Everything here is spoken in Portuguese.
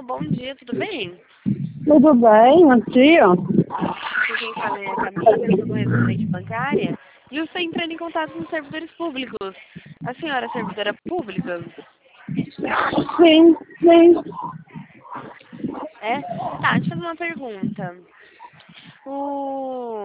bom dia, tudo bem? Tudo bem, bom dia. Aqui quem fala é a Camila, eu sou correspondente bancária e eu estou entrando em contato com servidores públicos. A senhora é servidora pública? Sim, sim. É? Tá, deixa eu fazer uma pergunta. O